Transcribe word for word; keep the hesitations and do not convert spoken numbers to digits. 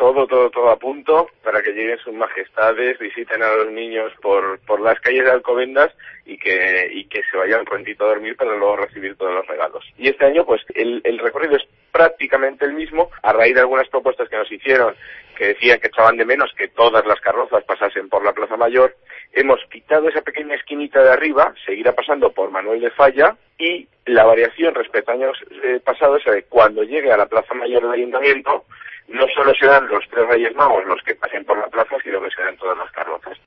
todo, todo, todo a punto para que lleguen sus majestades, visiten a los niños por, por las calles de Alcobendas y que, y que se vayan prontito a dormir para luego recibir todos los regalos. Y este año, pues, el, el recorrido es prácticamente el mismo, a raíz de algunas propuestas que nos hicieron, que decían que echaban de menos que todas las carrozas pasasen por la Plaza Mayor. Hemos quitado esa pequeña esquinita de arriba, seguirá pasando por Manuel de Falla, y la variación respecto a años eh, pasados es que cuando llegue a la Plaza Mayor del Ayuntamiento, no solo serán los tres Reyes Magos los que pasen por la plaza, sino que serán todas las carrozas.